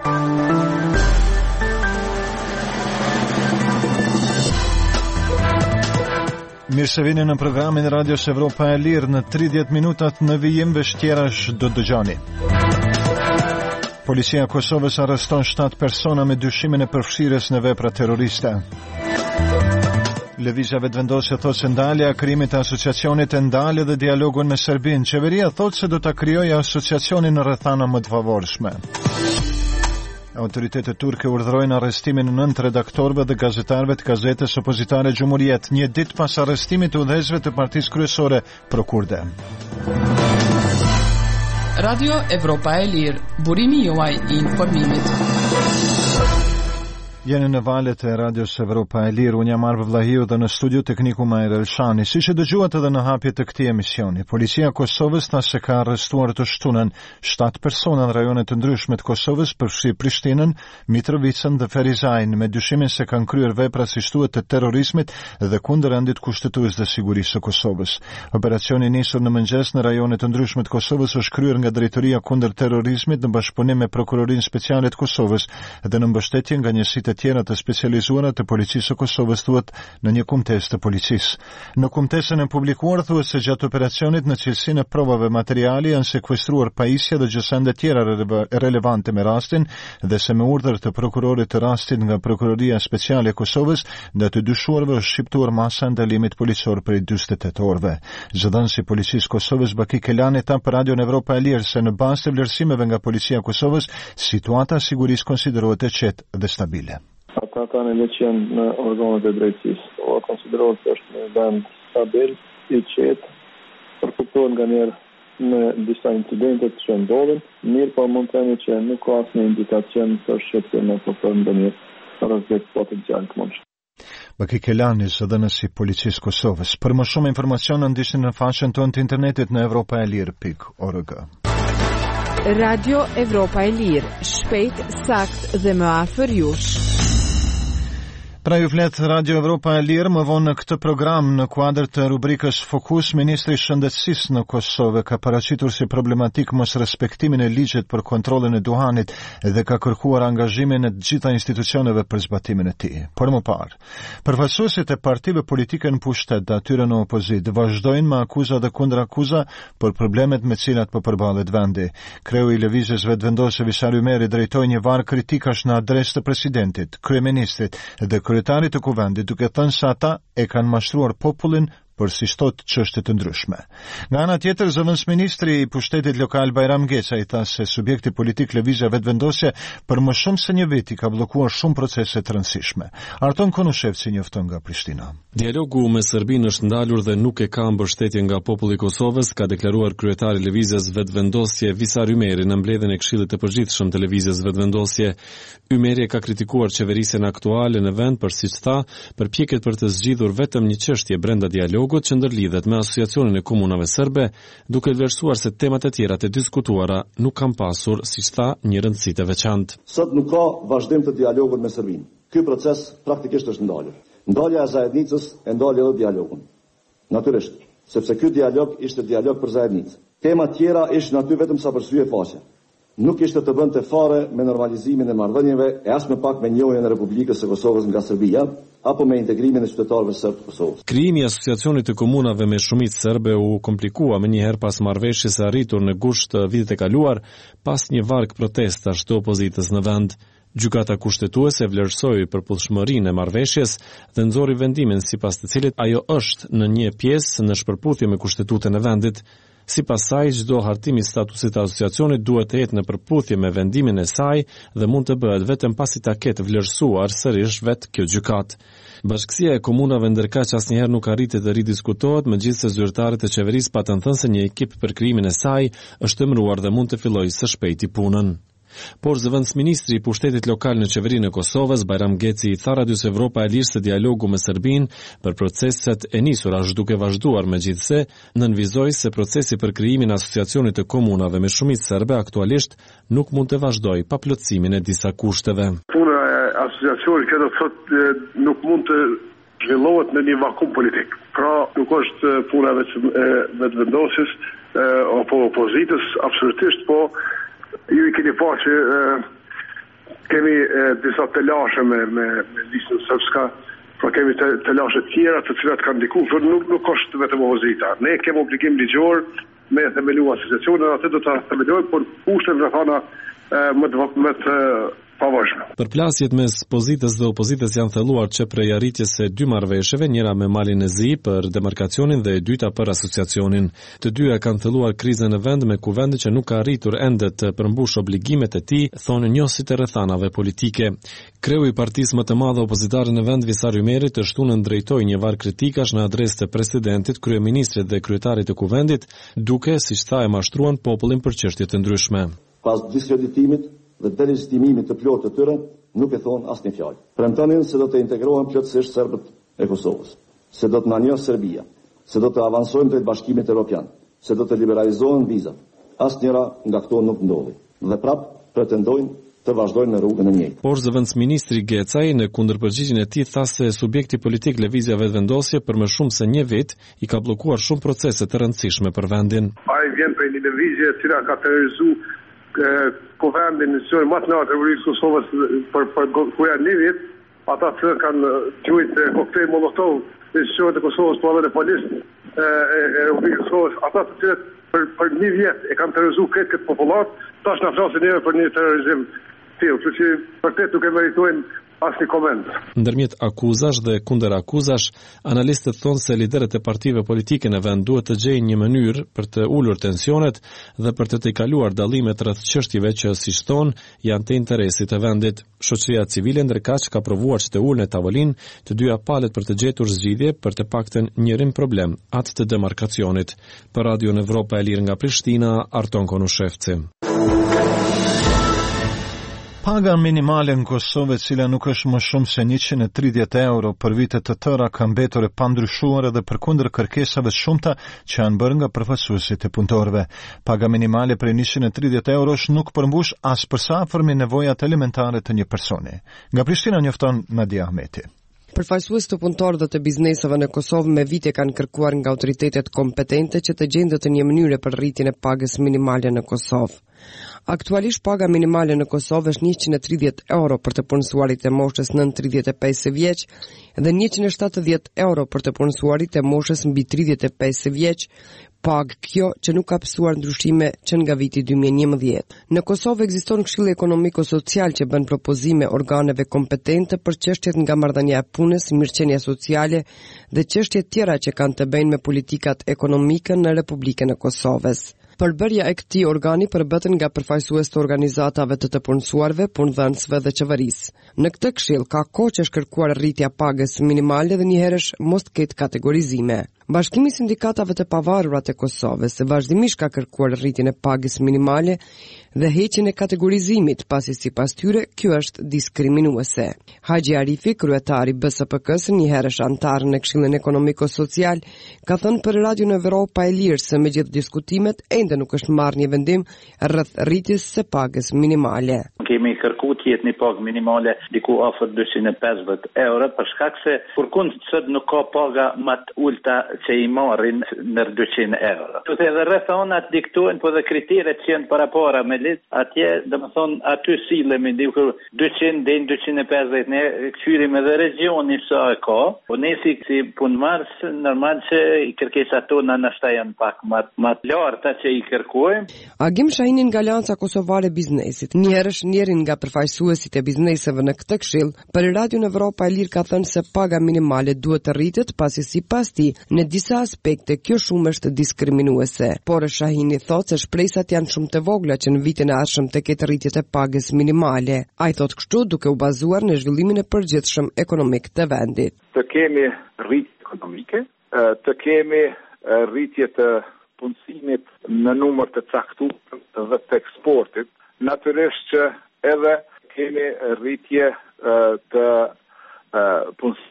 Mirë se vini në programin e Radios Evropa e Lirë. Në 30 minutat në vijim vështjerash do dëgjoni. Policia e Kosovës arreston 7 persona me dyshimin e përfshirjes në vepra terroriste. Lëvizja vetëvendosje thotë se ndalja e krijimit të asociacionit e ndalë dhe dialogun me Serbinë. Qeveria thotë se do ta krijojë asociacionin në rrethana më të favorshme. Autoritetet turke urdhërojnë arrestimin e 9 redaktorëve dhe gazetarëve të gazetës opozitare Gjumhuriet, një ditë pas arrestimit të udhëheqësve të partisë kryesore pro-kurde. Radio Evropa e Lirë, burimi juaj I informimit. Jeni në valët e Radios Evropa e Lirë, unë jam Arve Vlahiu dhe në studio tekniku Majre Elshani. Si që dëgjuat edhe në hapje të këtij emisioni, policia e Kosovës tha se ka arrestuar të shtunën 7 persona në rajonet të ndryshme të Kosovës, përfshi Prishtinën, Mitrovicën dhe Ferizajin, me dyshimin se kanë kryer vepra si shtuhet të terrorizmit dhe kundër rendit kushtetues dhe sigurisë së Kosovës. Operacioni nisur në mëngjes në rajonet të ndryshme të Kosovës është kryer nga Drejtoria kundër terrorizmit në bashkëpunim me Prokurorinë Speciale të Kosovës dhe në mbështetje nga njësitë tjera të specializuara të policisë së Kosovës, thuhet në një kumtes të policisë. Në kumtesën e publikuar thuhet se gjatë operacionit në cilësinë e provave materiali janë sekuestruar pajisje dhe gjësende tjera relevante me rastin dhe se me urdhër të prokurorit të rastit nga Prokuroria Speciale e Kosovës dhe të dyshuarve është shqiptuar masa ndalimit policor për 48 orëve. Zëdhënësi i policisë Kosovës Baki Kelani tha për Radion Evropa e Lirë se në bazë të vlerësimeve nga policia e Kosovës, situata e sigurisë konsiderohet e qetë dhe stabile. Ata kanë lëqen në organet e drejtësisë. O konsiderohet se është një vend stabil, I qetë, përkuptohet nga njerë në disa incidentet që ndodhin, mirë po mund të themi që nuk ka asnjë indikacion të shqetësim apo për ndonjë rrezik potencial të mundshëm. Baki Kelani, zëdhënësi I policisë Kosovës. Për më shumë informacion ndiqni në faqen tonë të internetit në europaelir.org. Radio Evropa e Lirë, shpejt, sakt dhe më afër jush. Pra ju flet Radio Evropa e Lirë, më vonë në këtë program në kuadër të rubrikës Fokus, Ministri I Shëndetësisë në Kosovë ka paraqitur si problematik mos respektimin e ligjit për kontrollin e duhanit dhe ka kërkuar angazhimin e të gjitha institucioneve për zbatimin e tij. Por më parë, përfaqësuesit e partive politike në pushtet dhe atyre në opozitë vazhdojnë me akuza dhe kundrakuza për problemet me cilat po përballet vendi. Kreu I lëvizjes vetëvendosje Visar Ymeri drejtoi një varg kritikash në adresë të presidentit, kryeministrit dhe kryetarit të kuvendit, duke thënë se ata e kanë mashtruar popullin për si shtot çështje të ndryshme. Nga ana tjetër, zëvendësministri I pushtetit lokal Bajram Geca I tha se subjekti politik lëvizja vetëvendosje për më shumë se një vit I ka bllokuar shumë procese të rëndësishme. Arton Konushevci njofton nga Prishtina. Dialogu me Serbinë është ndalur dhe nuk e ka mbështetje nga populli I Kosovës, ka deklaruar kryetari I lëvizjes vetëvendosje Visar Ymeri në mbledhjen e Këshillit të Përgjithshëm të lëvizjes vetëvendosje. Ymeri ka kritikuar qeverisjen aktuale në vend për, siç tha, përpjekjet për të zgjidhur vetëm një çështje brenda dialogut që ndërlidhet me asociacionin e komunave serbe, duke vlerësuar se temat e tjera të diskutuara nuk kanë pasur, siç tha, një rëndësi të veçantë. Sot nuk ka vazhdim të dialogut me Serbinë. Ky proces praktikisht është ndalur. Ndalja e zajednicës e ndalë edhe dialogun. Natyrisht, sepse ky dialog ishte dialog për zajednicë. Tema tjera ishin aty vetëm sa për syje faqe. Nuk ishte të bënte fare me normalizimin e marrëdhënieve e as më pak me njohjen e Republikës së Kosovës nga Serbia apo me integrimin e qytetarëve serb të Kosovës. Krijimi I asociacionit të komunave me shumicë serbe u komplikua më njëherë pas marrëveshjes së arritur në gusht të vitit e kaluar, pas një varg protestash të opozitës në vend. Gjykata kushtetuese vlerësoi përputhshmërinë e marrëveshjes dhe nxorri vendimin sipas të cilit ajo është në një pjesë në shpërputhje me kushtetutën e vendit. Sipas saj, çdo hartim I statusit të asociacionit duhet të jetë në përputhje me vendimin e saj dhe mund të bëhet vetëm pasi ta ketë vlerësuar sërish vetë kjo gjykatë. Bashkësia e komunave ndërkaq asnjëherë nuk arriti të ridiskutohet, megjithëse zyrtarët e qeverisë patën thënë se një ekip për krijimin e saj është emëruar dhe mund të fillojë së shpejti punën. Por zëvendësministri I pushtetit lokal në qeverinë e Kosovës, Bajram Geci, I tha Radios Evropa e Lirë se dialogu me Serbinë për proceset e nisura është duke vazhduar, megjithëse nënvizoi se procesi për krijimin e asociacionit të komunave me shumicë serbe aktualisht nuk mund të vazhdojë pa plotësimin e disa kushteve. Puna e asociacionit kjo do të thotë nuk mund të zhvillohet në një vakum politik. Pra nuk është puna vetëvendosjes apo opozitës, absolutisht, po ju I keni pa që Kemi disa të lashe me listën sërbska, por kemi të lashe tjera të cilat kanë ndiku, por nuk është vetëm opozita. Ne kemi obligim ligjor me themelu asociacionin, atë do ta themelojmë, por kushtet rrethana më të pavarshme. Përplasjet mes pozitës dhe opozitës janë thelluar që prej arritjes së dy marrëveshjeve, njëra me Malin e Zi për demarkacionin dhe e dyta për asociacionin. Të dyja kanë thelluar krizën në vend me kuvendi që nuk ka arritur ende të përmbush obligimet e tij, thonë njohësit e rrethanave politike. Kreu i partisë më të madhe opozitare në vend, Visar Ymeri, të shtunën drejtoi një varg kritikash në adresë të presidentit, kryeministrit dhe kryetarit të kuvendit, duke, siç tha, e mashtruan popullin për çështje të ndryshme. Pas diskreditimit dhe delegitimimit të plotë të tyre, nuk e thonë asnjë fjalë. Premtonin se do të integrohen plotësisht serbët e Kosovës, se do të na njohë Serbia, se do të avancojmë drejt Bashkimit Evropian, se do të liberalizohen vizat. Asnjëra nga këto nuk ndodhi. Dhe prap pretendojnë të vazhdojnë në rrugën e njëjtë. Por zëvendësministri Gecaj në kundërpërgjigjen e tij tha se subjekti politik Lëvizja Vetëvendosje për më shumë se një vit i ka bllokuar shumë procese të rëndësishme për vendin. Ai vjen prej një lëvizje e cila ka terrorizuar kuvendin në sërë matë në Republikës Kosovës për kuja një vit, ata të kanë gjujt koktejl Molotov në sërët e Kosovës për dhe në polisë e Republikës Kosovës, ata të cilët për një vjet e kanë terrorizu këtë populat, tash në flasin njëve për një terrorizim tillë, kështu që vërtet nuk e meritojnë asnjë koment. Ndërmjet akuzash dhe kundër akuzash, analistët thonë se liderët e partive politike në vend duhet të gjejnë një mënyrë për të ulur tensionet dhe për të tejkaluar dallimet rreth çështjeve që, siç thonë, janë të interesit të vendit. Shoqëria civile ndërkaq ka provuar që të ulën në tavolinë të dyja palët për të gjetur zgjidhje për të paktën njërin problem, atë të demarkacionit. Për Radio Evropa e Lirë nga Prishtina, Arton Konushevci. Paga minimale në Kosovë, e cila nuk është më shumë se 130 euro për vite të tëra, ka mbetur e pandryshuar edhe përkundër kërkesave të shumta që janë bërë nga përfaqësuesit e punëtorëve. Paga minimale për 130 eurosh nuk përmbush as përsafermi nevojat elementare të një personi. Nga Prishtina njofton Nadia Ahmeti. Përfaqësues të punëtorëve të bizneseve në Kosovë me vite kanë kërkuar nga autoritetet kompetente që të gjendë një mënyrë për rritjen e pagës minimale në Kosovë. Aktualisht paga minimale në Kosovë është 130 euro për të punësuarit e moshës nën 35 vjeç dhe 170 euro për të punësuarit e moshës mbi 35 vjeç, pagë kjo që nuk ka pësuar ndryshime që nga viti 2011. Në Kosovë ekziston Këshilli Ekonomiko-Social që bën propozime organeve kompetente për çështjet nga marrëdhënia e punës, mirëqenia sociale dhe çështjet tjera që kanë të bëjnë me politikat ekonomike në Republikën e Kosovës. Përbërja e këtij organi përbëten nga përfaqësues të organizatave të punësuarve, punëdhënësve dhe qeverisë. Në këtë këshill ka kohë që është kërkuar rritja pagës minimale dhe njëherësh mos ketë kategorizime. Bashkimi i Sindikatave të Pavarura të Kosovës vazhdimisht ka kërkuar rritjen e pagës minimale dhe heqjen e kategorizimit, pasi sipas tyre kjo është diskriminuese. Haxhi Arifi, kryetari i BSPK-s, njëherësh antar në Këshillin Ekonomiko-Social, ka thënë për Radio Evropa e Lirë se megjithë diskutimet ende nuk është marrë një vendim rreth rritjes së pagës minimale. Kemi kërkuar të jetë një pagë minimale diku afër 250 euro për shkak se përkund sot nuk ka paga më të ulta që i marrin në 200 euro. Edhe rrethonat diktojnë, po dhe kriteret që janë para me litë, atje, domethënë, aty sillemi diku 200 deri në 250, ne kthyerim edhe regionin sa e ka, po ne si punëmarrës normal që i kërkesat tona nashta janë pak më të larta që i kërkojmë. Agim Shahini nga Alianca Kosovare e Biznesit, njërin nga përfaqësuesit e bizneseve në këtë këshill, për Radio Evropa e Lirë ka thënë se paga minimale duhet të rritet, pasi sipas tij në disa aspekte kjo shumë është diskriminuese. Por Shahini thotë se shpresat janë shumë të vogla që në vitin e ardhshëm të ketë rritjet e pagës minimale. Ai thotë kështu duke u bazuar në zhvillimin e përgjithshëm ekonomik të vendit. Të kemi rritje ekonomike, të kemi rritje të punësimit në numër të caktuar dhe të eksportit, natyrisht që edhe kemi rritje të punësimit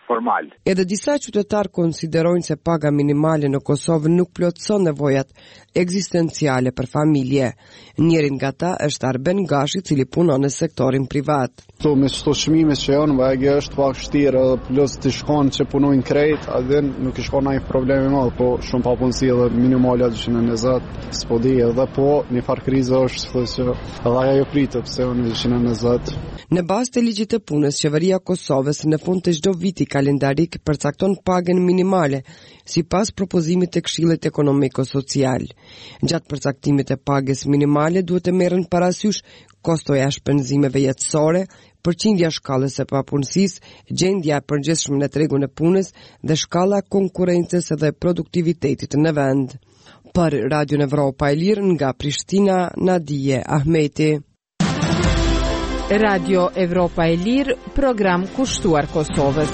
formal. Edhe disa qytetarë konsiderojnë se paga minimale në Kosovë nuk plotëson nevojat ekzistenciale për familje. Njërin nga ta është Arben Gashi, cili punon në sektorin privat. Me çdo çmime që janë, vajgë është pak vështirë, plus të shkon që punojnë krejt, edhe nuk i shkon ndonjë problem i madh, po shumë papunësi edhe minimale 220, s'po di edhe po një farë krize është thotë që edhe ajo pritet pse unë 220. Në bazë të ligjit të punës, qeveria e Kosovës në fund të çdo viti kalendarik përcakton pagën minimale sipas propozimit të Këshillit Ekonomiko-Social. Gjatë përcaktimit të pagës minimale duhet të merren parasysh kostoja e shpenzimeve jetësore, përqindja shkallës së papunësisë, gjendja e përgjithshme në tregun e punës dhe shkalla e konkurrencës dhe produktivitetit në vend. Për Radio Evropa e Lirë nga Prishtina, Nadije Ahmeti. Radio Evropa e Lirë, program kushtuar Kosovës.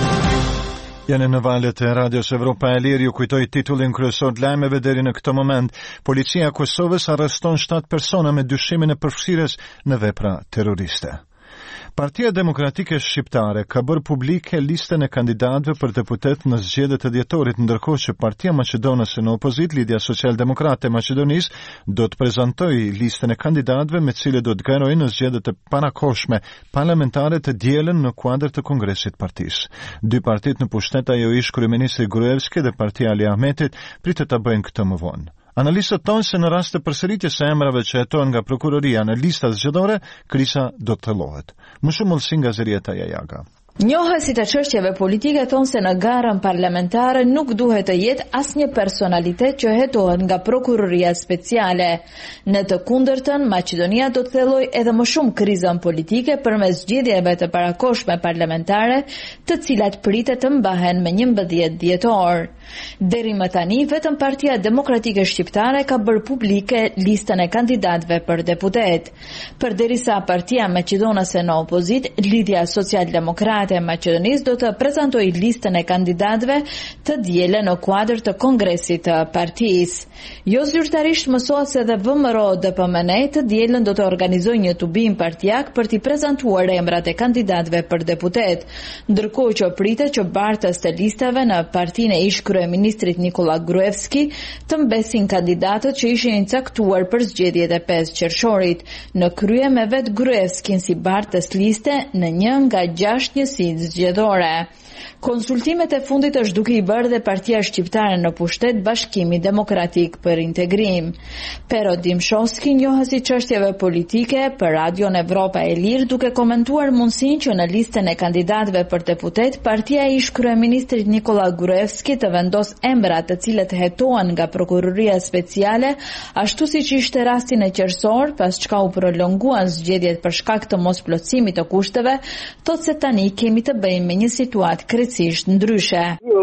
Janë në valët e Radios Evropa e Lirë, ju kujtoj titullin kryesor të lajmeve deri në këtë moment. Policia e Kosovës arreston 7 persona me dyshimin e përfshirjes në vepra terroriste. Partia Demokratike Shqiptare ka bërë publike listën e kandidatëve për deputet në zgjedhjet e dhjetorit, ndërkohë që Partia Maqedonase në opozit, Lidhja Social-Demokrate e Maqedonisë, do të prezantojë listën e kandidatëve me cilët do të garojnë në zgjedhjet e parakohshme parlamentare të dielën në kuadër të Kongresit Partisë. Dy partitë në pushtet, ajo ish kryeministri Gruevski dhe Partia Ali Ahmetit, pritet ta bëjnë këtë më vonë. Analistët tonë se në rast të përsëritjes së emrave që hetohen nga prokuroria në listat zgjedhore, krisa do të thellohet. Më shumë ullësi nga Zërieta Jajaga. Njohësit e çështjeve politike thonë se në garën parlamentare nuk duhet të jetë asnjë personalitet që hetohet nga prokuroria speciale. Në të kundërtën, Maqedonia do të thellojë edhe më shumë krizën politike përmes zgjedhjeve të parakohshme parlamentare, të cilat pritet të mbahen me 11 dhjetor. Deri më tani, vetëm Partia Demokratike Shqiptare ka bërë publike listën e kandidatëve për deputet. Përderisa Partia Maqedonase në opozit, Lidhja Social-Demokrate e Maqedonisë do të prezantojë listën e kandidatëve të dielën në kuadër të Kongresit të partisë. Jo zyrtarisht mësohet se dhe VMRO-DPMN të dielën do të organizojë një tubim partijak për t'i prezantuar emrat e kandidatëve për deputet, ndërkohë që pritet që bartës të listave në partinë e ish kryeministrit Nikola Gruevski të mbesin kandidatët që ishin caktuar për zgjedhjet e 5 qershorit, në krye me vet Gruevskin si bartës liste në një nga 6 njësitë zgjedhore. Konsultimet e fundit është duke i bërë dhe Partia Shqiptare në pushtet Bashkimi Demokratik për Integrim. Pero Dimshovski, njohësi çështjeve politike, për Radion Evropa e Lirë, duke komentuar mundësinë që në listën e kandidatëve për deputet, partia e ish kryeministrit Nikola Gruevski të vendos emrat të cilët hetohen nga prokuroria speciale, ashtu siç ishte rasti në qersor, pas çka u prolonguan zgjedhjet për shkak të mosplotësimit të kushteve, thotë se tani kemi të bëjmë me një situatë krejtësisht ndryshe.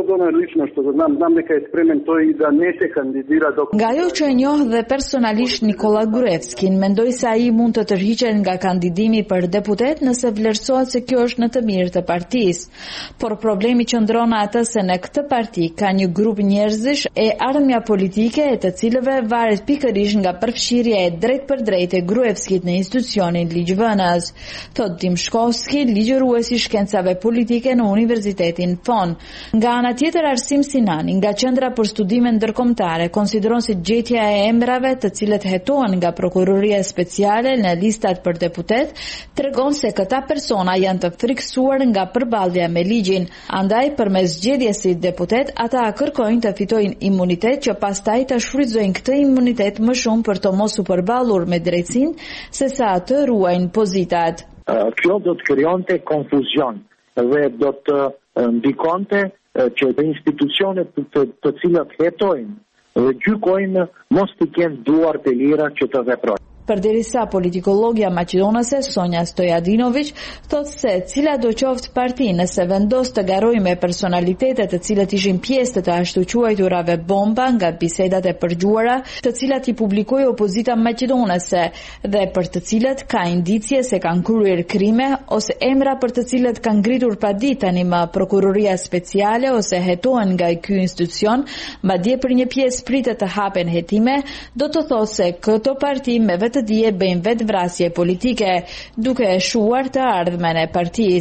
Nga ajo që e njoh dhe personalisht Nikola Gruevskin, mendoj se ai mund të tërhiqet nga kandidimi për deputet nëse vlerësohet se kjo është në të mirë të partisë. Por problemi qëndron atë se në këtë parti ka një grup njerëzish e ardhmja politike e të cilëve varet pikërisht nga përfshirja e drejt për drejt e Gruevskit në institucionin ligjvënës. Thot Dimshkovski, ligjërues i shkencave politike në Universitetin FON. Nga ana tjetër, Arsim Sinani, nga Qendra për Studime Ndërkombëtare, konsideron se gjetja e emrave të cilët hetohen nga prokuroria speciale në listat për deputet tregon se këta persona janë të frikësuar nga përballja me ligjin. Andaj, përmes zgjedhjes si deputet, ata kërkojnë të fitojnë imunitet që pastaj të shfrytëzojnë këtë imunitet më shumë për të mos u përballur me drejtsinë sesa të ruajnë pozitat. Kjo do të krijonte konfuzion dhe do të ndikonte që dhe institucionet të cilat hetojnë dhe gjykojnë mos të kenë duar të lira që të veprojnë. Përderisa politikologia maqedonase Sonja Stojadinović thotë se cila do qoftë parti nëse vendos të garojë me personalitetet të cilët ishin pjesë të ashtu quajturave bomba nga bisedat e përgjuara, të cilat i publikoi opozita maqedonase dhe për të cilat ka indicie se kanë kryer krime ose emra për të cilët kanë ngritur padi tani më prokuroria speciale ose hetohen nga ky institucion, madje për një pjesë pritet të hapen hetime, do të thotë se këto parti me të dije bëjnë vetë vrasje politike, duke e shuar të ardhmen e partisë.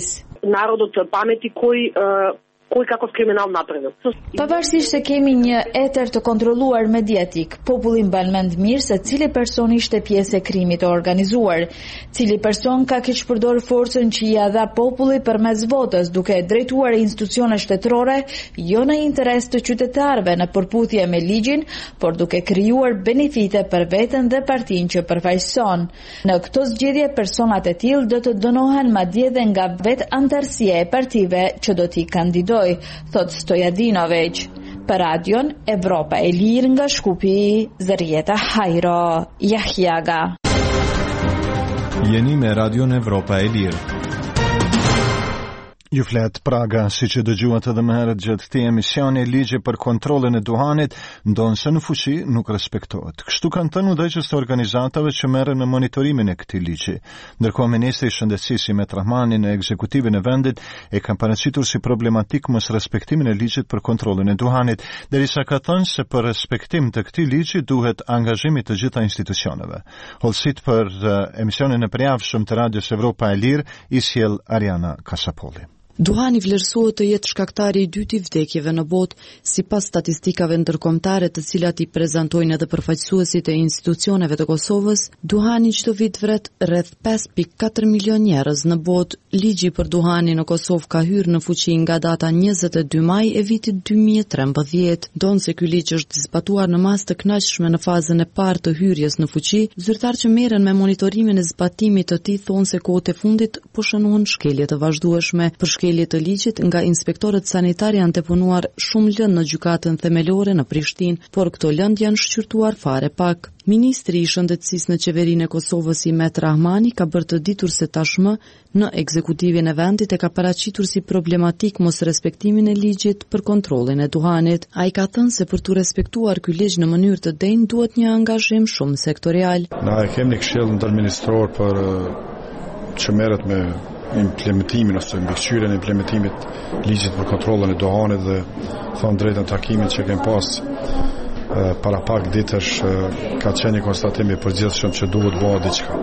народот памети кој каков криминал направил. Pavarësisht se kemi një etër të kontrolluar mediatik, populli mban mend mirë se cili person ishte pjesë e krimit të organizuar, cili person ka keq përdorur forcën që ia dha populli përmes votës, duke e drejtuar institucione shtetërore jo në interes të qytetarëve në përputhje me ligjin, por duke krijuar benefite për veten dhe partinë që përfaqëson. Në këtë zgjedhje personat e tillë do të dënohen madje edhe nga vetë anëtarësia e partive që do t'i kandidojnë, thot Stojadinović. Për radion Evropa e Lirë nga Shkupi, Zërieta Hajro, Jahjaga. Jeni me radion Evropa e Lirë. Ju flet Praga, si që dëgjuat edhe më herët gjatë këtij emisioni, ligji për kontrollin e duhanit ndonë se në fuqi nuk respektohet. Kështu kanë thënë udhëheqës të organizatave që merren me monitorimin e këtij ligji. Ndërkohë ministri i Shëndetësisë Imet Rahmani në ekzekutivin e vendit e ka paraqitur si problematik mos respektimin e ligjit për kontrollin e duhanit, derisa ka thënë se për respektim të këtij ligji duhet angazhimi të gjitha institucioneve. Holsit për emisionin e përjavshëm të Radios Evropa e Lirë i sjell Ariana Kasapolli. Duhani vlerësohet të jetë shkaktari i dytë i vdekjeve në botë, sipas statistikave ndërkombëtare të cilat i prezantojnë edhe përfaqësuesit e institucioneve të Kosovës. Duhani çdo vit vret rreth 5.4 milion njerëz në botë. Ligji për duhanin në Kosovë ka hyrë në fuqi nga data 22 maj e vitit 2013. Donse ky ligj është zbatuar në masë të kënaqshme në fazën e parë të hyrjes në fuqi, zyrtarë që merren me monitorimin e zbatimit të tij thonë se kohët e fundit po shënohen shkelje të vazhdueshme. Për shkelje të ligjit nga inspektorët sanitar janë deponuar shumë lëndë në gjykatën themelore në Prishtinë, por këto lëndë janë shqyrtuar fare pak. Ministri i Shëndetësisë në qeverinë e Kosovës Imet Rahmani ka bërë të ditur se tashmë në ekzekutivin e vendit e ka paraqitur si problematik mos respektimin e ligjit për kontrollin e duhanit. Ai ka thënë se për të respektuar ky ligj në mënyrë të denjë duhet një angazhim shumë sektorial. Na e kemi një këshill ndërministror për që merret me implementimin ose mbikëqyrjen e implementimit ligjit për kontrollin e duhanit dhe thonë drejtën takimit që kemi pas para pak ditësh ka qenë një konstatim i përgjithshëm që duhet bëhet diçka.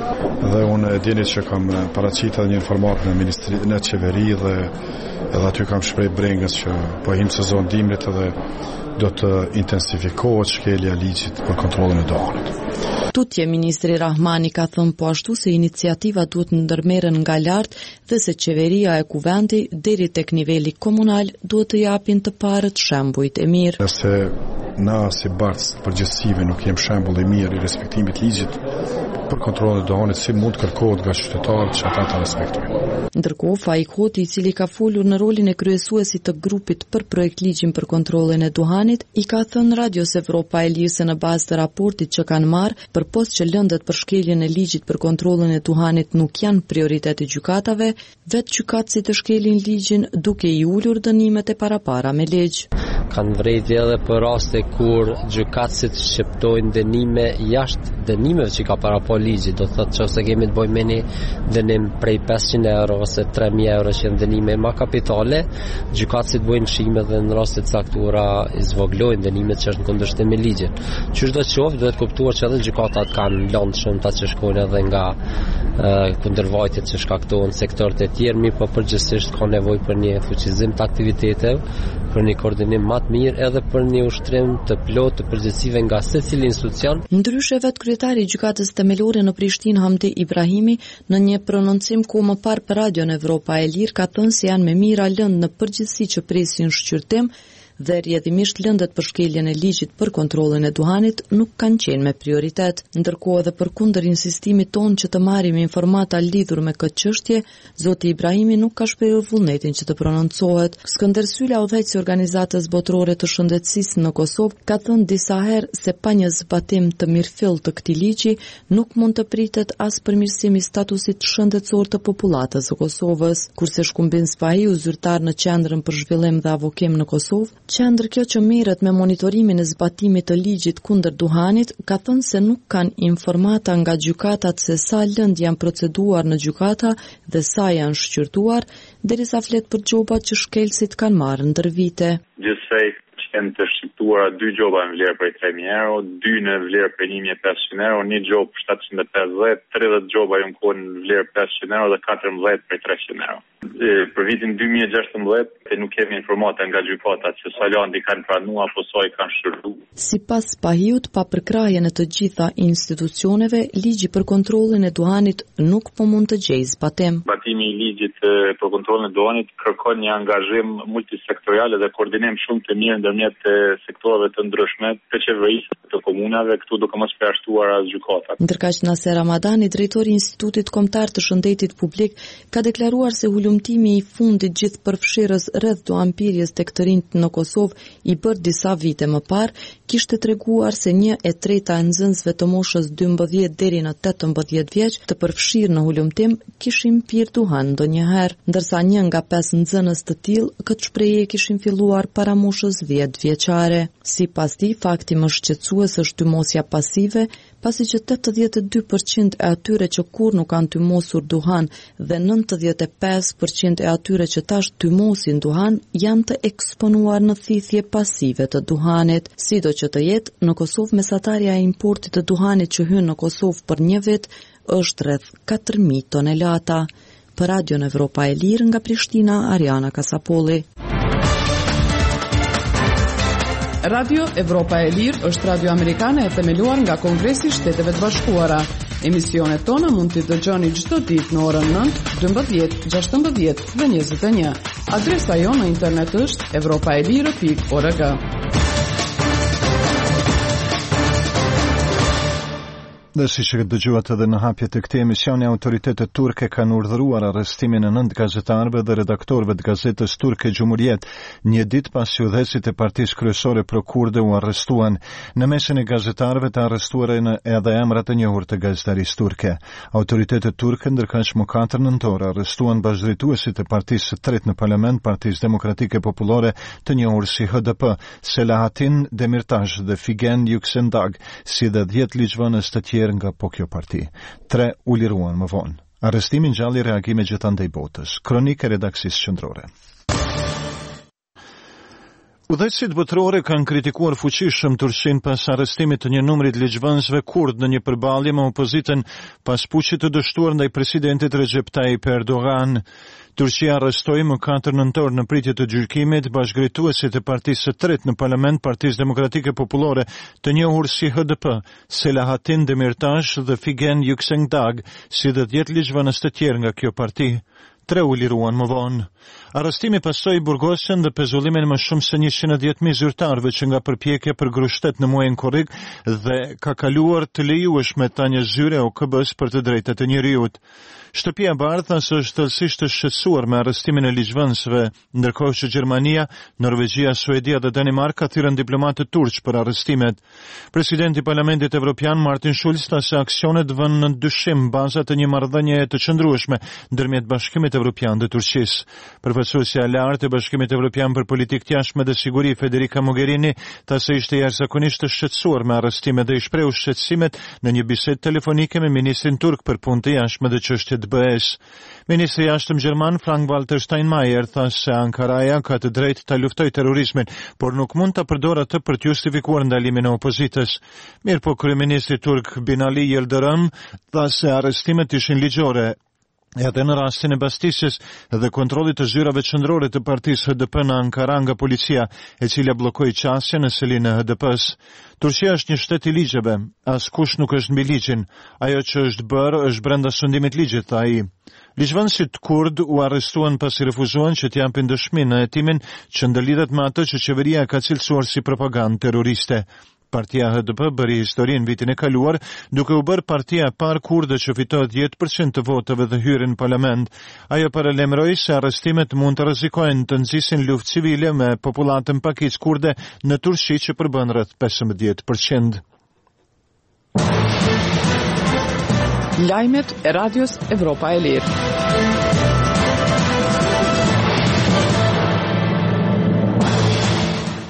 Dhe unë e dini që kam paraqitur një informat në ministri në qeveri dhe edhe aty kam shpreh brengës që po him sezon dimrit edhe do të intensifikohet shkelja e ligjit për kontrollin e duhanit. Tutje ministri Rahmani ka thënë po ashtu se iniciativa duhet ndërmerren nga lart dhe se qeveria e kuvendi deri tek niveli komunal duhet të japin të parët shembujt e mirë. Nëse na si barës përgjithësive nuk jem shembull i mirë i respektimit ligjit për kontrollin e duhanit, si mund kërkohet nga qytetarët që ata ta respektojnë. Ndërkohë, Faik Hoti, i cili ka folur në rolin e kryesuesit të grupit për projekt ligjin për kontrollin e duhanit, i ka thënë Radios Evropa e Lirë se në bazë të raportit që kanë marrë, përpos që lëndët për shkeljen e ligjit për kontrollin e duhanit nuk janë prioritet i gjykatave, vetë gjykatësit e shkelin ligjin duke i ulur dënimet e parapara me ligj. Kanë vërejtje edhe për raste kur gjykatësit shqiptojnë dënime jashtë dënimeve që ka parapo ligji. Do thotë që ose kemi të bëjmë me një dënim prej 500 euro ose 3.000 euro që janë dënime ma kapitale, gjykatësit bëjnë shime dhe në raste caktuara i zvoglojnë dënimet që është në kundërshtim me ligjin. Çdo qoftë duhet kuptuar që edhe gjykatat kanë lëndshëm ta që shkojnë edhe nga kundërvajtjet që shkaktohen sektorët e tjerë, mirë po përgjithsisht ka nevojë për një fuqizim të aktiviteteve, për një koordinim më të mirë edhe për një ushtrim të plotë të përgjegjësive nga secili institucion. Ndryshe vetë kryetari i gjykatës themelore në Prishtinë Hamdi Ibrahimi në një prononcim ku më parë për Radion Evropa e Lirë ka thënë se janë me mira lëndë në përgjithësi që presin shqyrtim dhe rrjedhimisht lëndët për shkeljen e ligjit për kontrollin e duhanit nuk kanë qenë me prioritet. Ndërkohë edhe përkundër insistimit tonë që të marrim informata lidhur me këtë çështje, zoti Ibrahimi nuk ka shprehur vullnetin që të prononcohet. Skënder Sylla, udhëheqësi i organizatës botërore të shëndetësisë në Kosovë, ka thënë disa herë se pa një zbatim të mirëfill të këtij ligji nuk mund të pritet as përmirësimi i statusit shëndetësor të popullatës së Kosovës. Kurse Shkumbin Spahiu, zyrtar në Qendrën për Zhvillim dhe Avokim në Kosovë, qendër kjo që merret me monitorimin e zbatimit të ligjit kundër duhanit, ka thënë se nuk kanë informata nga gjykatat se sa lëndë janë proceduar në gjykata dhe sa janë shqyrtuar, derisa flet për gjobat që shkelësit kanë marrë ndër vite. Gjithsej janë të shqiptuara 2 gjoba në vlerë prej 3.000 euro, 2 në vlerë prej 1.500 euro, 1 gjobë 750, 30 gjoba janë në vlerë 500 euro dhe 14 prej 300 euro. Për vitin 2016 nuk kemi informata nga gjykata që Salandi kanë pranuar apo sa i kanë shërtuar. Sipas Spahiut, pa përkrahjen e të gjitha institucioneve, ligji për kontrollin e duhanit nuk po mund të gjejë zbatim. Zbatimi i ligjit për kontrollin e duhanit kërkon një angazhim multisektorial dhe koordinim shumë të mirë ndërmjet sektorëve të ndryshme të qeverisë të komunave, këtu duke mos përjashtuar as gjykatat. Ndërkaq Naser Ramadani, drejtori i Institutit Kombëtar të Shëndetit Publik, ka deklaruar se hulumtimi i fundit gjithëpërfshirës rreth duhanpirjes tek të rinjt në Kosovë i bërë disa vite më parë, kishte treguar se 1/3 e nxënësve të moshës 12 deri në 18 vjeç të përfshirë në hulumtim kishin pirë duhan ndonjëherë, ndërsa 1 nga 5 nxënës të tillë këtë shprehje kishin filluar para moshës 10 vjeçare. Sipas tij, fakti më shqetësues është tymosja pasive, pasi që 82% e atyre që kur nuk kanë tymosur duhan dhe 95% e atyre që tash tymosin duhan janë të eksponuar në thithje pasive të duhanit. Sido që të jetë, në Kosovë mesatarja e importit të duhanit që hyn në Kosovë për një vit është rreth 4.000 tonelata. Për Radion Evropa e Lirë nga Prishtina, Ariana Kasapolli. Radio Evropa e Lirë është radio amerikane e themeluar nga Kongresi i Shteteve të Bashkuara. Emisionet tona mund t'i dëgjoni çdo ditë në orën 9, 12, 16 dhe 21. Adresa jonë në internet është europaelire.org. Dhe si që dëgjuat edhe në hapje të këtij emisioni, autoritetet turke kanë urdhëruar arrestimin e 9 gazetarëve dhe redaktorëve të gazetës turke Cumhuriyet, një ditë pasi udhëheqësit e partisë kryesore pro kurde u arrestuan. Në mesin e gazetarëve të arrestuar edhe emrat e njohur të gazetarisë turke. Autoritetet turke ndërkaq më 4 nëntor arrestuan bashkëdrejtuesit e partisë së tretë në parlament, Partisë Demokratike Popullore, të njohur si HDP, Selahattin Demirtas dhe Figen Yüksekdag, si dhe 10 ligjvënës të tjerë nga po kjo parti. 3 u liruan më vonë. Arrestimi ngjalli reagime gjithandej botës. Kronikë e redaksisë qendrore. Udhëheqësit botërore kanë kritikuar fuqishëm Turqinë pas arrestimit të një numri të ligjvënësve kurd në një përballje me opozitën pas puçit të dështuar ndaj presidentit Recep Tayyip Erdogan. Turqia arrestoi më 4 nëntor në pritje të gjykimit bashkëdrejtuesit e partisë së tretë në parlament, Partisë Demokratike Popullore, të njohur si HDP, Selahattin Demirtas dhe Figen Yüksekdag, si dhe 10 ligjvënës të tjerë nga kjo parti. 3 u liruan më vonë. Arrestimi pasoi burgosjen dhe pezullimin më shumë se 110.000 zyrtarëve që nga përpjekje për grushtet në muajin korrik dhe ka kaluar të lejueshme ta një zyre OKB-s për të drejtat e njerëzit. Shtëpia e Bardhë thas është thellësisht e shqetësuar me arrestimin e ligjvënësve, ndërkohë që Gjermania, Norvegjia, Suedia dhe Danimarka thirrën diplomatë turq për arrestimet. Presidenti i Parlamentit Evropian Martin Schulz tha se aksionet vënë në dyshim bazat e një marrëdhënie të qëndrueshme ndërmjet Bashkimit Evropian dhe Turqisë. Përfaqësuesja e lartë e Bashkimit Evropian për politikë të jashtme dhe siguri, Federica Mogherini, tha se ishte jashtëzakonisht të shqetësuar me arrestimet dhe i shprehu shqetësimet në një bisedë telefonike me ministrin turk për punë të jashtme dhe çështje të BE-s. Ministri i jashtëm gjerman Frank-Walter Steinmeier tha se Ankaraja ka të drejtë ta luftojë terrorizmin, por nuk mund ta përdorë atë për të justifikuar ndalimin e opozitës. Mirpo kryeministri turk Binali Yildirim tha se arrestimet ishin ligjore. Edhe në rastin e bastisjes dhe kontrollit të zyrave qendrore të partisë HDP në Ankara nga policia, e cila bllokoi qasjen në selinë e HDP-s. Turqia është një shtet i ligjeve, askush nuk është mbi ligjin. Ajo që është bërë është brenda sundimit ligjit, tha ai. Ligjvënësit kurd u arrestuan pasi refuzuan që të japin dëshmi në hetimin që ndëlidhet me atë që qeveria ka cilësuar si propagandë terroriste. Partia HDP bëri histori në vitin e kaluar, duke u bërë partia e parë kurde që fitoi 10% të votave dhe hyri në parlament. Ajo paralajmëroi se arrestimet mund të rrezikojnë të nxisin luftë civile me popullatën pakicë kurde në Turqi që përbën rreth 15%. Lajmet e Radios Evropa e Lirë.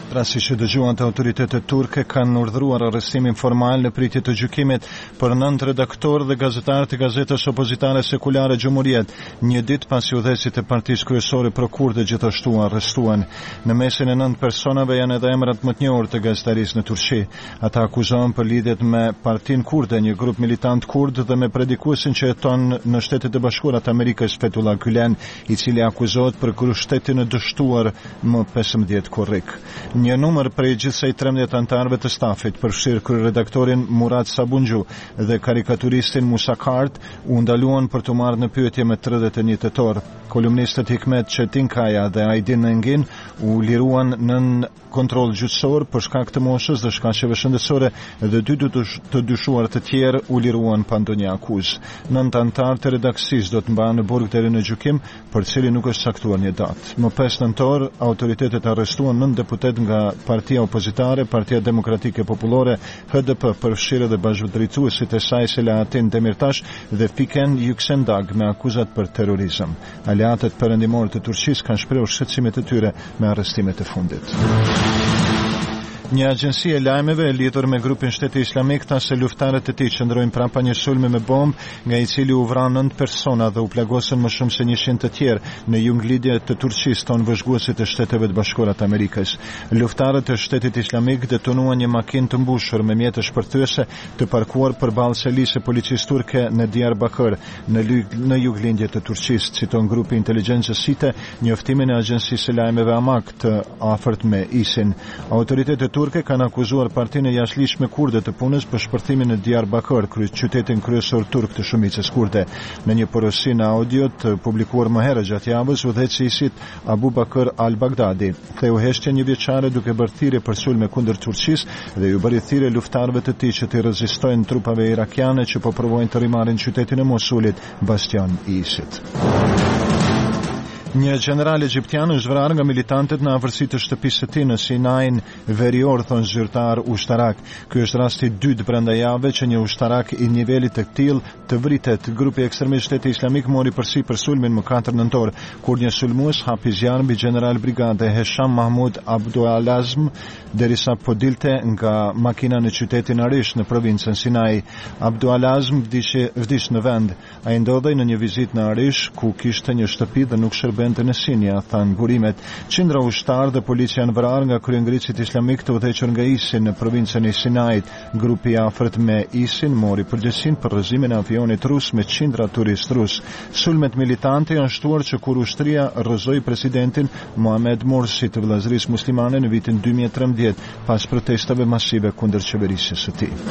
Pra si që dëgjuan të autoritetet turke kanë urdhëruar arrestimin formal në pritje të gjykimit për 9 redaktorë dhe gazetarë të gazetës opozitare sekulare Gjumhuriet, një ditë pasi udhëheqësit e partisë kryesore pro kurde gjithashtu arrestuan. Në mesin e 9 personave janë edhe emrat më të njohur të gazetarisë në Turqi. Ata akuzohen për lidhjet me Partinë Kurde, një grup militant kurd, dhe me predikuesin që jeton në Shtetet e Bashkuara të Amerikës, Fethullah Gülen, i cili akuzohet për kryershtetin e dështuar më 15 korrik. Një numër prej gjithsej 13 anëtarëve të stafit, përfshirë kryeredaktorin Murat Sabunxhu dhe karikaturistin Musa Kart, u ndaluan për të marrë në pyetje me 31 tetor. Kolumnistët Hikmet Çetinkaja dhe Aydin Engin u liruan nën kontroll gjyqësor për shkak të moshës dhe shkaqeve shëndetësore dhe 2 të dyshuar të tjerë u liruan pa ndonjë akuzë. 9 anëtarë të redaksisë do të mbahen në burg deri në gjykim, për cilin nuk është caktuar një datë. Më 5 nëntor, autoritetet arrestuan 9 deputet nga Partia Opozitare, Partia Demokratike Popullore, HDP, përfshirë dhe bashkëdrejtuesit e saj Selahattin Demirtash dhe Fiken Yüksendag me akuzat për terrorizëm. Aleatët perëndimor të Turqisë kanë shprehur shqetësimet e tyre me arrestimet e fundit. Një agjensi e lajmeve e lidhur me grupin Shteti Islamik tha se luftarët e tij qëndrojnë pranë një sulmi me bombë, nga i cili u vran 9 persona dhe u plagosën më shumë se 100 të tjerë në junglindje të Turqisë, tonë vëzhguesit e Shteteve të Bashkuara të Amerikës. Luftarët e Shtetit Islamik detonuan një makinë të mbushur me mjete shpërthyese të parkuar përballë selisë së policisë turke në Diyarbakır, në junglindje të Turqisë, citon grupi inteligjencës SITE njoftimin e agjensisë së lajmeve Amak të afërt me ISIN. Autoritetet turke kanë akuzuar partinë e jashtëligjshme kurde të punës për shpërthimin në Diyarbakır, qytetin kryesor turk të shumicës kurde. Në një porosi në audio të publikuar më herët gjatë javës, udhëheqësi i ISIT Abu Bakr al-Baghdadi theu heshtje një vjeçare duke bërë thirrje për sulme kundër Turqisë dhe ju bëri thirrje luftarëve të tij që të rezistojnë trupave irakiane që po provojnë të rimarrin qytetin e Mosulit, bastion i ISIT. Një general egjiptian është vrarë nga militantët në afërsi të shtëpisë së tij në Sinain verior, thon zyrtar ushtarak. Ky është rasti i dytë brenda javë që një ushtarak i nivelit të tillë të vritet. Grupi ekstremist Shteti Islamik mori përsipër sulmin më 4 nëntor, kur një sulmues hapi zjarr mbi general brigade Hesham Mahmud Abdualazm derisa po dilte nga makina në qytetin Arish në provincën Sinai. Abdualazm vdiq në vend. Ai ndodhej në një vizitë në Arish ku kishte një shtëpi dhe nuk shërbente në Sinja, than burimet. Qindra ushtar dhe policia janë vrarë nga kryengricit islamik të udhëhequr nga ISIN në provincën e Sinait. Grupi i afërt me ISIN mori përgjegjësinë për rrëzimin e avionit rus me qindra turistë rus. Sulmet militante janë shtuar që kur ushtria rrëzoi presidentin Mohamed Morsi të vëllazërisë muslimane në vitin 2013 pas protestave masive kundër qeverisjes së tij.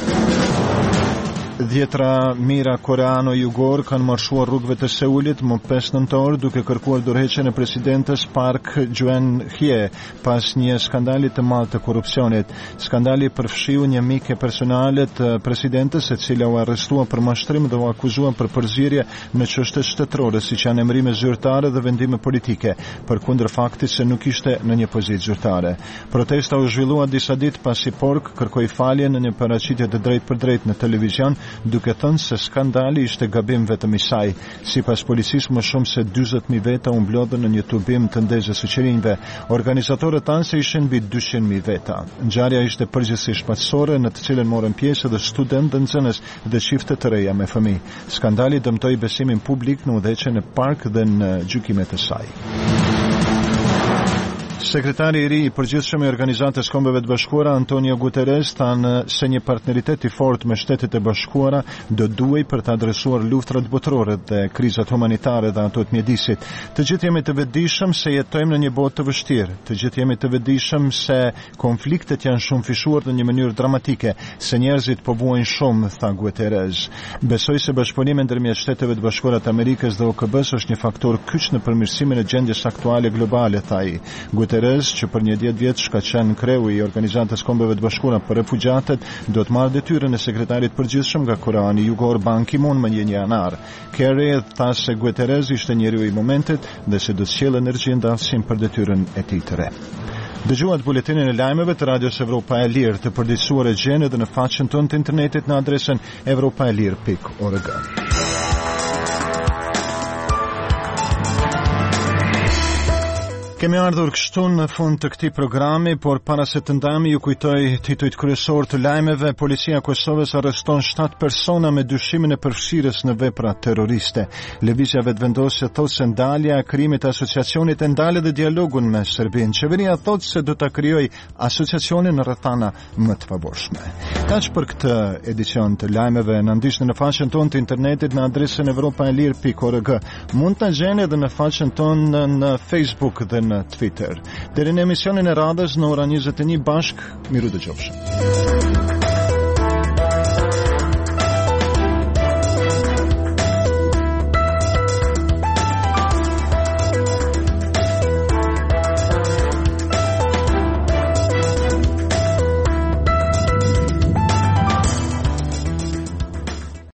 10 mijëra koreano-jugor kanë marshuar rrugëve të Seulit më 5 nëntor duke kërkuar dorëheqjen e presidentes Park Geun-hye pas një skandali të madh të korrupsionit. Skandali përfshiu një mike personale të presidentes, e cila u arrestua për mashtrim dhe u akuzuan për përzierje në çështje shtetërore, siç janë emrime zyrtare dhe vendime politike, përkundër faktit se nuk ishte në një pozitë zyrtare. Protesta u zhvillua disa ditë pasi Park kërkoi falje në një paraqitje të drejtë në televizion, duke thënë se skandali ishte gabim vetëm i saj. Sipas policisë, më shumë se 40.000 veta u mblodhën në një tubim të ndezës së qerinjve. Organizatorët thanë se ishin mbi 200.000 veta. Ngjarja ishte përgjithsisht shpatësore, në të cilën morën pjesë edhe studentë dhe nxënës dhe çifte të reja me fëmijë. Skandali dëmtoi besimin publik në udhëheqjen e Park dhe në gjykimet e saj. Sekretari i ri i përgjithshëm i Organizatës Kombeve të Bashkuara Antonio Guterres thanë se një partneritet i fortë me Shtetet e Bashkuara do duhej për të adresuar luftrat botërore dhe krizat humanitare dhe ato të mjedisit. Të gjithë jemi të vetëdijshëm se jetojmë në një botë të vështirë. Të gjithë jemi të vetëdijshëm se konfliktet janë shumë fishuar në një mënyrë dramatike, se njerëzit po vuajnë shumë, tha Guterres. Besoj se bashkëpunimi ndërmjet Shteteve të Bashkuara të Amerikës dhe OKB-s është një faktor kyç në përmirësimin e gjendjes aktuale globale, tha ai. Guterres, që për një 10 vjet ka qenë kreu i Organizatës Kombeve të Bashkuara për refugjatët, do të marrë detyrën e sekretarit përgjithshëm nga Koreani Jugor Ban Ki-moon më 1 janar. Kerry tha se Guterres ishte njeriu i momentit dhe se do të sjellë energji ndafësim për detyrën e tij të re. Dëgjuat buletinin e lajmeve të Radios Evropa e Lirë, të përditësuar e gjeni edhe në faqen tonë të internetit në adresën europaelir.org. Kemi ardhur kështu në fund të këtij programi, por para se të ndajmë ju kujtoj titujt kryesor të lajmeve. Policia e Kosovës arreston 7 persona me dyshimin e përfshirjes në vepra terroriste. Lëvizja vetëvendosje thotë se ndalja e krimit të asociacionit e ndalë dhe dialogun me Serbinë. Qeveria thotë se do ta krijojë asociacionin në rrethana më të pavorshme. Kaq për këtë edicion të lajmeve. Na ndiqni në faqen tonë të internetit në adresën europaelir.org. Mund ta gjeni edhe në faqen tonë në Facebook dhe në Twitter. Deri në emisionin e radhës në ora 21 bashk, miru dëgjofshëm.